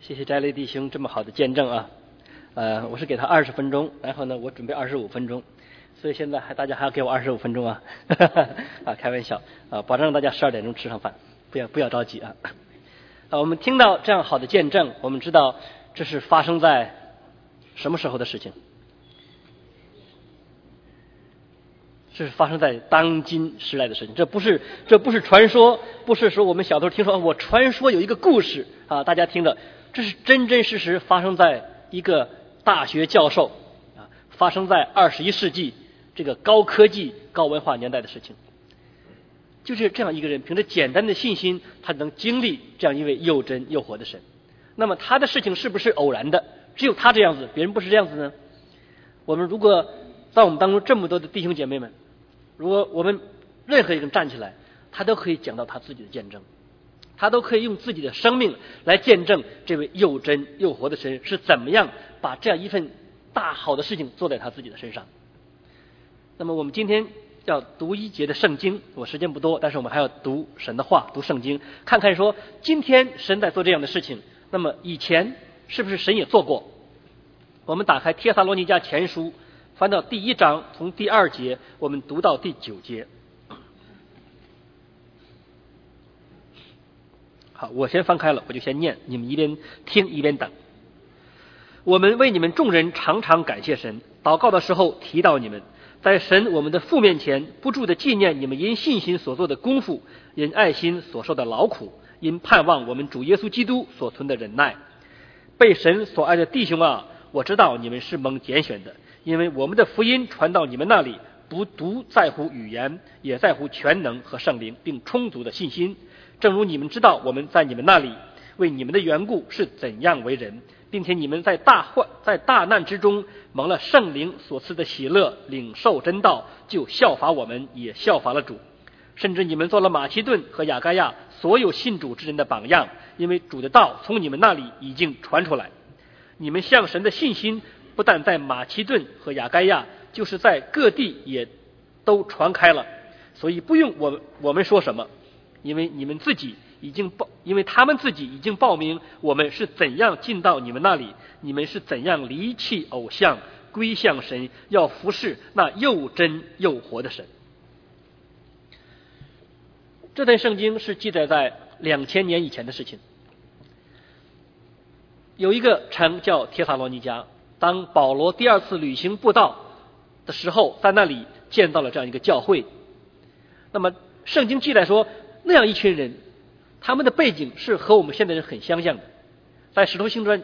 谢谢翟雷弟兄这么好的见证啊，我是给他20分钟，然后呢我准备25分钟，所以现在大家还要给我25分钟啊，开玩笑啊，保证让大家12点钟吃上饭，不要着急啊。我们听到这样好的见证，我们知道这是发生在什么时候的事情？这是发生在当今时代的事情，这不是传说，不是说我们小时候听说我传说有一个故事啊，大家听着，这是真真实实发生在一个大学教授啊，发生在21世纪这个高科技高文化年代的事情。就是这样一个人，凭着简单的信心，他能经历这样一位又真又活的神。那么他的事情是不是偶然的？只有他这样子，别人不是这样子呢？我们如果在我们当中这么多的弟兄姐妹们，如果我们任何一个人站起来，他都可以讲到他自己的见证，他都可以用自己的生命来见证这位又真又活的神是怎么样把这样一份大好的事情做在他自己的身上。那么我们今天要读一节的圣经，我时间不多，但是我们还要读神的话，读圣经，看看说今天神在做这样的事情，那么以前是不是神也做过？我们打开帖撒罗尼迦前书，翻到第1章，从第2节我们读到第9节。好，我先翻开了，我就先念，你们一边听一边等。我们为你们众人常常感谢神，祷告的时候提到你们，在神我们的父面前不住的纪念你们因信心所做的功夫，因爱心所受的劳苦，因盼望我们主耶稣基督所存的忍耐。被神所爱的弟兄啊，我知道你们是蒙拣选的，因为我们的福音传到你们那里，不独在乎语言，也在乎全能和圣灵，并充足的信心。正如你们知道我们在你们那里为你们的缘故是怎样为人，并且你们在大难之中蒙了圣灵所赐的喜乐，领受真道，就效法我们，也效法了主。甚至你们做了马其顿和亚该亚所有信主之人的榜样，因为主的道从你们那里已经传出来。你们向神的信心不但在马其顿和亚该亚，就是在各地也都传开了，所以不用我们说什么，因为他们自己已经报明我们是怎样进到你们那里，你们是怎样离弃偶像，归向神，要服侍那又真又活的神。这段圣经是记载在2000年以前的事情。有一个城叫帖撒罗尼迦，当保罗第2次旅行布道的时候，在那里建造了这样一个教会。那么圣经记载说，那样一群人，他们的背景是和我们现在人很相像的。在使徒行传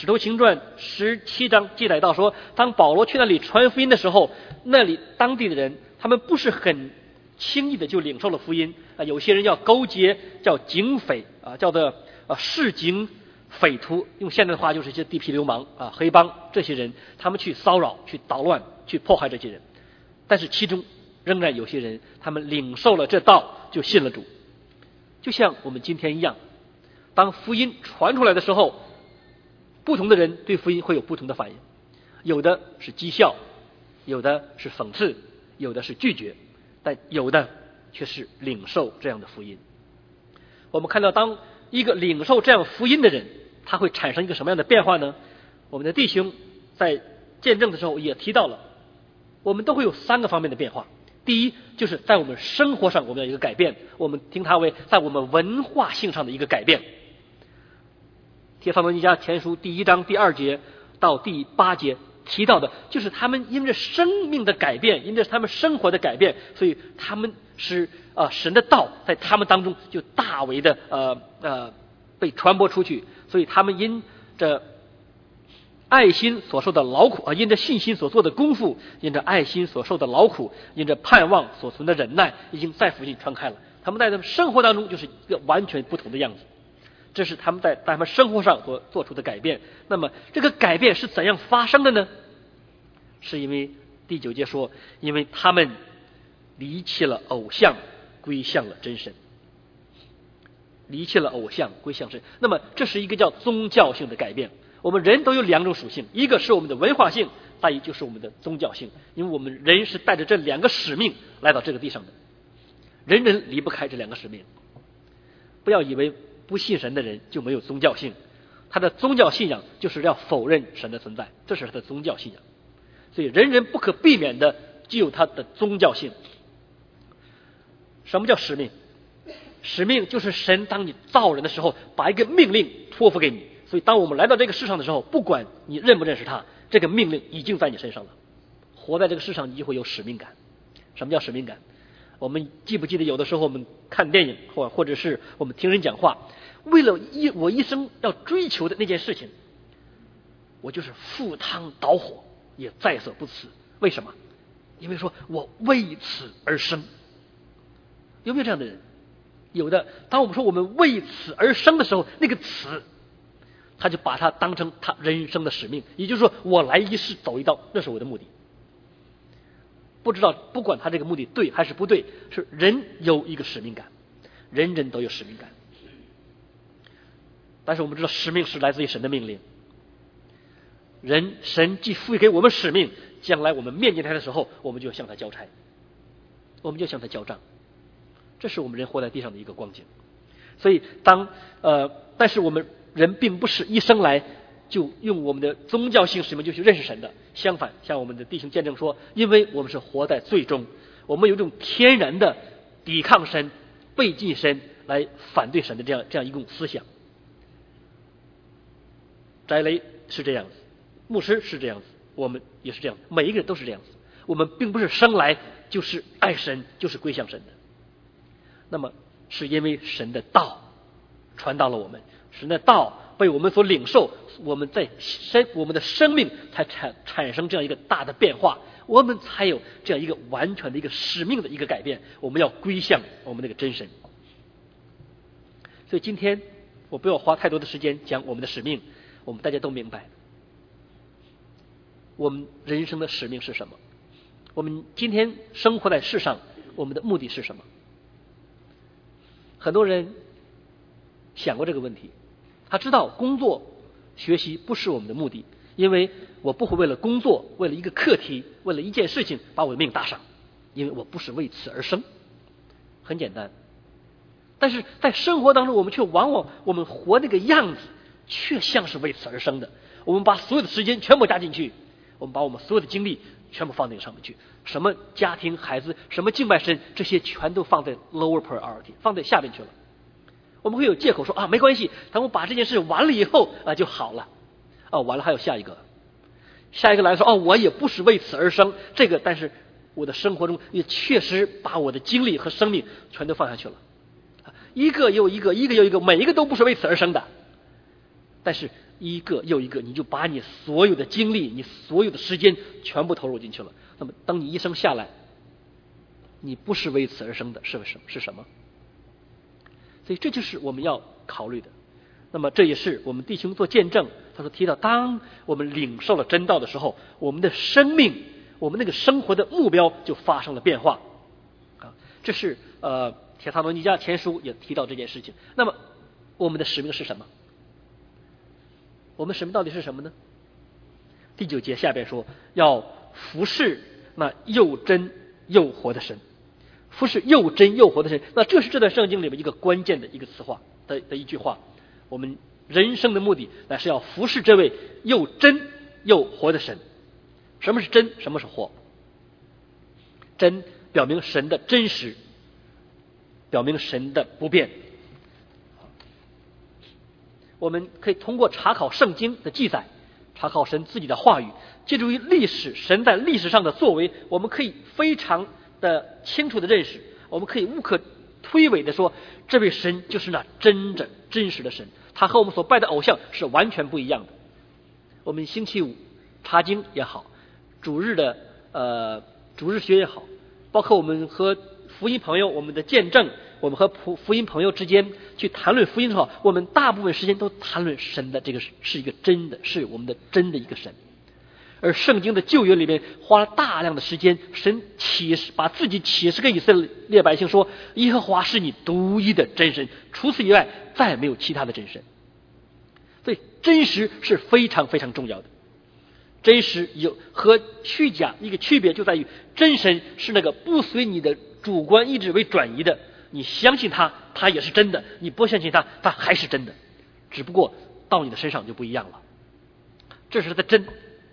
17章记载到说，当保罗去那里传福音的时候，那里当地的人他们不是很轻易的就领受了福音啊，有些人要勾结，叫警匪啊，叫做市井匪徒，用现在的话就是一些地痞流氓啊、黑帮，这些人他们去骚扰、去捣乱、去迫害这些人。但是其中仍然有些人，他们领受了这道，就信了主。就像我们今天一样，当福音传出来的时候，不同的人对福音会有不同的反应，有的是讥笑，有的是讽刺，有的是拒绝，但有的却是领受这样的福音。我们看到，当一个领受这样福音的人，他会产生一个什么样的变化呢？我们的弟兄在见证的时候也提到了，我们都会有3个方面的变化。第一，就是在我们生活上我们有一个改变，我们听它为在我们文化性上的一个改变。帖撒罗尼迦前书第1章第2节到第8节提到的，就是他们因着生命的改变，因着他们生活的改变，所以他们是神的道在他们当中就大为的被传播出去，所以他们因着爱心所受的劳苦因着信心所做的功夫，因着爱心所受的劳苦，因着盼望所存的忍耐，已经在福音传开了。他们在他们生活当中就是一个完全不同的样子，这是他们在他们生活上所做出的改变。那么这个改变是怎样发生的呢？是因为第9节说，因为他们离弃了偶像，归向了真神。离弃了偶像，归向神。那么这是一个叫宗教性的改变。我们人都有2种属性，一个是我们的文化性，再一就是我们的宗教性。因为我们人是带着这2个使命来到这个地上的，人人离不开这2个使命。不要以为不信神的人就没有宗教性， 他的宗教信仰就是要否认神的存在，这是他的宗教信仰。所以人人不可避免的具有他的宗教性。什么叫使命？使命就是神当你造人的时候，把一个命令托付给你。所以当我们来到这个世上的时候，不管你认不认识他，这个命令已经在你身上了。活在这个世上，你就会有使命感。什么叫使命感？我们记不记得有的时候我们看电影或者是我们听人讲话，为了我一生要追求的那件事情，我就是赴汤蹈火也在所不辞。为什么？因为说我为此而生。有没有这样的人？有的。当我们说我们为此而生的时候，那个词他就把它当成他人生的使命，也就是说我来一世走一遭，那是我的目的。不管他这个目的对还是不对，是人有一个使命感，人人都有使命感。但是我们知道使命是来自于神的命令，神既赋予给我们使命，将来我们面见他的时候，我们就向他交差，我们就向他交账。这是我们人活在地上的一个光景。所以但是我们人并不是一生来就用我们的宗教性使命就去认识神的。相反，像我们的弟兄见证说，因为我们是活在罪中，我们有一种天然的抵抗神、背弃神来反对神的这样一种思想。翟雷是这样子，牧师是这样子，我们也是这样子，每一个人都是这样子。我们并不是生来就是爱神，就是归向神的。那么是因为神的道传到了我们，神的道被我们所领受，我们的生命才产生这样一个大的变化，我们才有这样一个完全的一个使命的一个改变。我们要归向我们那个真神。所以今天我不要花太多的时间讲我们的使命，我们大家都明白我们人生的使命是什么。我们今天生活在世上，我们的目的是什么？很多人想过这个问题，他知道工作学习不是我们的目的，因为我不会为了工作，为了一个课题，为了一件事情把我的命搭上，因为我不是为此而生。很简单。但是在生活当中，我们却往往我们活那个样子却像是为此而生的。我们把所有的时间全部加进去，我们把我们所有的精力全部放在上面去，什么家庭孩子，什么敬拜神，这些全都放在 lower priority， 放在下边去了。我们会有借口说没关系，等我把这件事完了以后就好了。完了还有下一个来说我也不是为此而生，这个但是我的生活中也确实把我的精力和生命全都放下去了。一个又一个，一个又一个，每一个都不是为此而生的，但是一个又一个，你就把你所有的精力，你所有的时间全部投入进去了。那么当你一生下来，你不是为此而生的是什么？所以这就是我们要考虑的。那么这也是我们弟兄做见证，他说提到当我们领受了真道的时候，我们的生命，我们那个生活的目标就发生了变化。这是铁萨罗尼迦前书也提到这件事情。那么我们的使命是什么？我们使命到底是什么呢？第9节下边说，要服侍那又真又活的神。服侍又真又活的神，那这是这段圣经里面一个关键的一个词话的一句话。我们人生的目的乃是要服侍这位又真又活的神。什么是真？什么是活？真表明神的真实，表明神的不变。我们可以通过查考圣经的记载，查考神自己的话语，借助于历史，神在历史上的作为，我们可以非常的清楚的认识，我们可以无可推诿的说，这位神就是那真实的神，他和我们所拜的偶像是完全不一样的。我们星期五查经也好，主日学也好，包括我们和福音朋友，我们的见证，我们和福音朋友之间去谈论福音的时候，我们大部分时间都谈论神的这个是一个真的，是我们的真的一个神。而圣经的旧约里面花了大量的时间，神把自己启示给以色列百姓说，耶和华是你独一的真神，除此以外再没有其他的真神。所以真实是非常非常重要的。真实和虚假一个区别就在于，真神是那个不随你的主观意志为转移的，你相信他也是真的，你不相信他还是真的，只不过到你的身上就不一样了。这是他的真。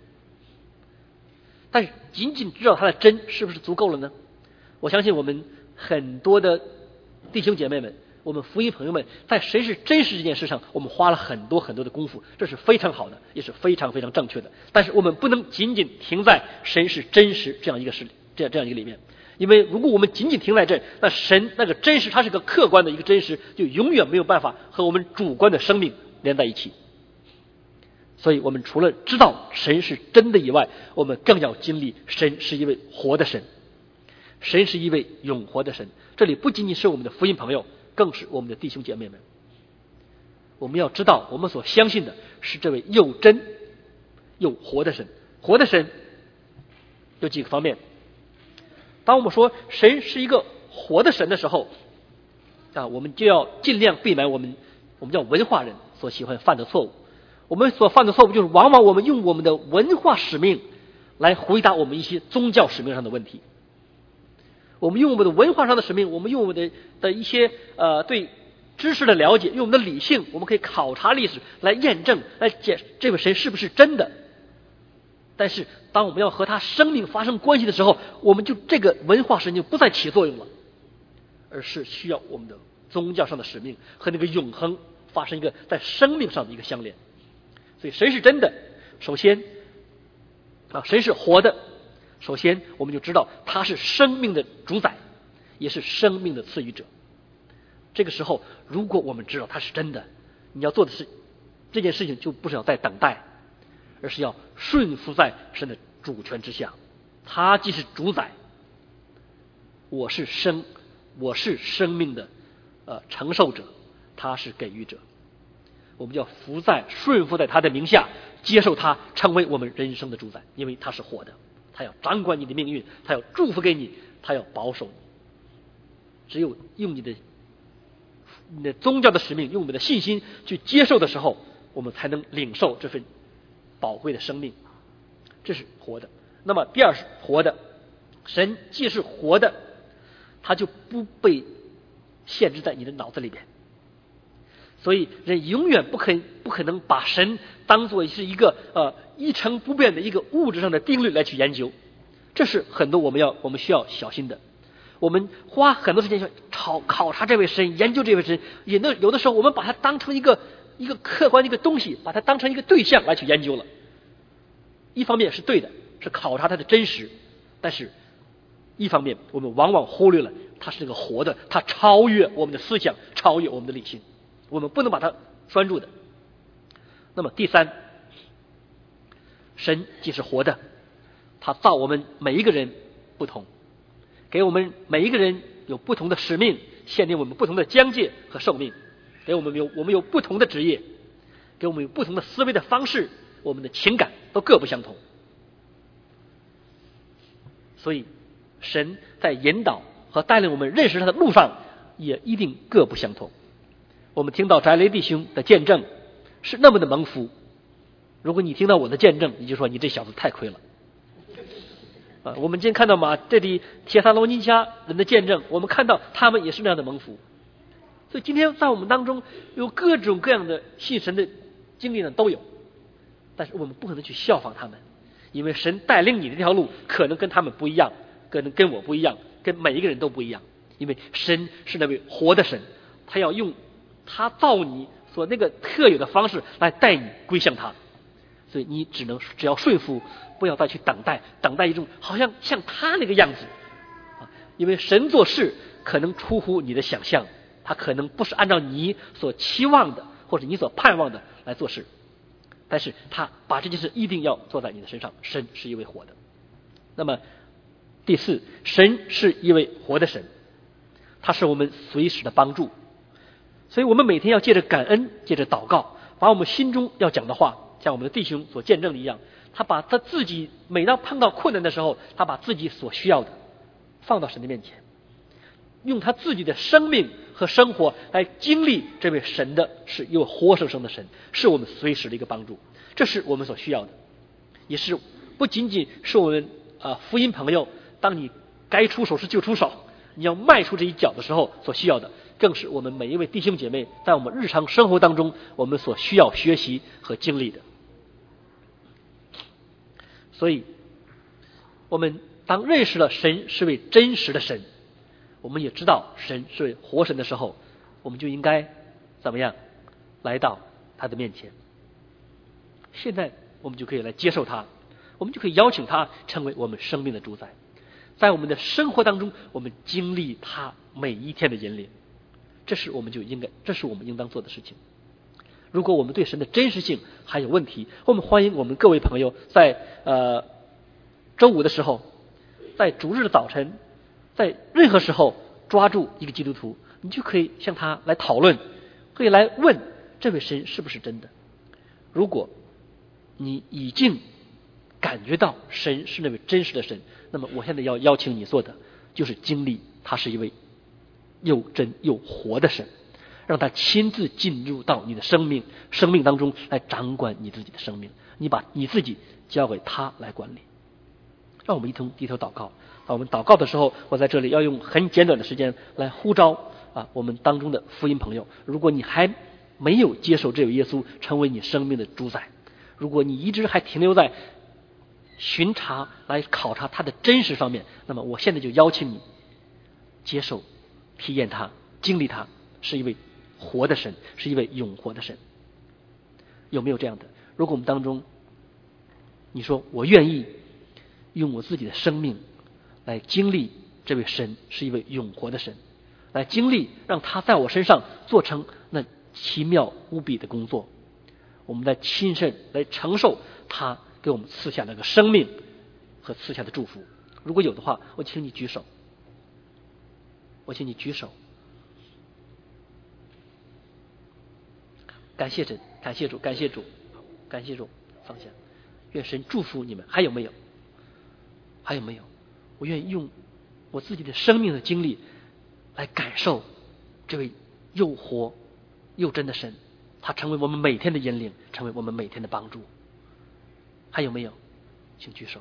但是仅仅知道他的真是不是足够了呢？我相信我们很多的弟兄姐妹们，我们福音朋友们，在神是真实这件事上，我们花了很多很多的功夫，这是非常好的，也是非常非常正确的。但是我们不能仅仅停在神是真实这样一个里面，因为如果我们仅仅停在这，那神那个真实，它是个客观的一个真实，就永远没有办法和我们主观的生命连在一起。所以我们除了知道神是真的以外，我们更要经历神是一位活的神，神是一位永活的神。这里不仅仅是我们的福音朋友，更是我们的弟兄姐妹们。我们要知道，我们所相信的是这位又真又活的神。活的神有几个方面。当我们说神是一个活的神的时候，我们就要尽量避免我们叫文化人所喜欢犯的错误。我们所犯的错误就是往往我们用我们的文化使命来回答我们一些宗教使命上的问题。我们用我们的文化上的使命，我们用我们的一些对知识的了解，用我们的理性，我们可以考察历史来验证，来解这位神是不是真的。但是当我们要和他生命发生关系的时候，我们就这个文化使命就不再起作用了，而是需要我们的宗教上的使命和那个永恒发生一个在生命上的一个相连。所以神是真的，首先神是活的，首先我们就知道他是生命的主宰，也是生命的赐予者。这个时候如果我们知道他是真的，你要做的是这件事情就不是要再等待，而是要顺服在神的主权之下。他既是主宰，我是生命的承受者，他是给予者。我们要顺服在他的名下，接受他成为我们人生的主宰，因为他是活的，他要掌管你的命运，他要祝福给你，他要保守你。只有用你的宗教的使命，用我们的信心去接受的时候，我们才能领受这份宝贵的生命。这是活的。那么第二是活的，神既是活的，他就不被限制在你的脑子里边。所以人永远不可能把神当作是一个一成不变的一个物质上的定律来去研究，这是很多我们需要小心的。我们花很多时间去考察这位神，研究这位神，有的时候我们把它当成一个客观的一个东西，把它当成一个对象来去研究了。一方面是对的，是考察它的真实，但是一方面我们往往忽略了它是那个活的，它超越我们的思想，超越我们的理性，我们不能把它拴住的。那么第三，神既是活的，他造我们每一个人不同，给我们每一个人有不同的使命，限定我们不同的疆界和寿命，给我们有不同的职业，给我们有不同的思维的方式，我们的情感都各不相同。所以神在引导和带领我们认识他的路上也一定各不相同。我们听到翟雷弟兄的见证是那么的蒙福，如果你听到我的见证，你就说你这小子太亏了。我们今天看到这里帖撒罗尼迦人的见证，我们看到他们也是那样的蒙福。所以今天在我们当中有各种各样的信神的经历呢都有，但是我们不可能去效仿他们，因为神带领你的这条路可能跟他们不一样，可能跟我不一样，跟每一个人都不一样。因为神是那位活的神，他要用他造你所那个特有的方式来带你归向他。所以你只要顺服，不要再去等待一种好像他那个样子因为神做事可能出乎你的想象，他可能不是按照你所期望的或者你所盼望的来做事，但是他把这件事一定要做在你的身上。神是一位活的。那么第四，神是一位活的神，他是我们随时的帮助。所以我们每天要借着感恩，借着祷告，把我们心中要讲的话，像我们的弟兄所见证的一样，他把他自己每当碰到困难的时候，他把自己所需要的放到神的面前，用他自己的生命和生活来经历这位神的是一位活生生的神，是我们随时的一个帮助。这是我们所需要的，也是不仅仅是我们福音朋友当你该出手时就出手，你要迈出这一脚的时候所需要的， 更是我们每一位弟兄姐妹在我们日常生活当中我们所需要学习和经历的。所以我们当认识了神是位真实的神，我们也知道神是位活神的时候，我们就应该怎么样来到他的面前。现在我们就可以来接受他，我们就可以邀请他成为我们生命的主宰，在我们的生活当中我们经历他每一天的引领，这是我们应当做的事情。如果我们对神的真实性还有问题，我们欢迎我们各位朋友在周五的时候，在主日的早晨，在任何时候抓住一个基督徒，你就可以向他来讨论，可以来问这位神是不是真的。如果你已经感觉到神是那位真实的神，那么我现在要邀请你做的就是经历他是一位又真又活的神，让他亲自进入到你的生命当中来掌管你自己的生命，你把你自己交给他来管理。让我们一同低头祷告。我们祷告的时候，我在这里要用很简短的时间来呼召我们当中的福音朋友。如果你还没有接受这位耶稣成为你生命的主宰，如果你一直还停留在巡查来考察他的真实方面，那么我现在就邀请你接受体验他，经历他是一位活的神，是一位永活的神。有没有这样的？如果我们当中你说我愿意用我自己的生命来经历这位神是一位永活的神，来经历让他在我身上做成那奇妙无比的工作，我们来亲身来承受他给我们赐下那个生命和赐下的祝福。如果有的话，我请你举手，感谢神，感谢主，放下。愿神祝福你们。还有没有？我愿意用我自己的生命的经历来感受这位又活又真的神，他成为我们每天的引领，成为我们每天的帮助。还有没有？请举手。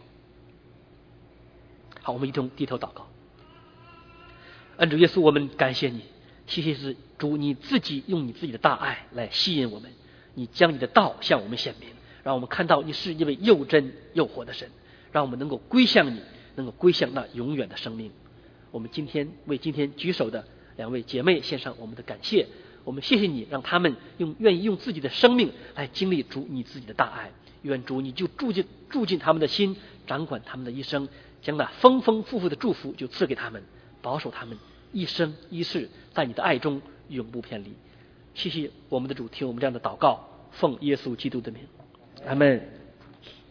好，我们一同低头祷告。恩主耶稣，我们感谢你，谢谢是主你自己用你自己的大爱来吸引我们，你将你的道向我们显明，让我们看到你是一位又真又活的神，让我们能够归向你，能够归向那永远的生命。我们为今天举手的两位姐妹献上我们的感谢，我们谢谢你让他们愿意用自己的生命来经历主你自己的大爱，愿主你就住进他们的心，掌管他们的一生，将那丰丰富富的祝福就赐给他们，保守他们一生一世在你的爱中永不偏离。谢谢我们的主，听我们这样的祷告，奉耶稣基督的名，阿们。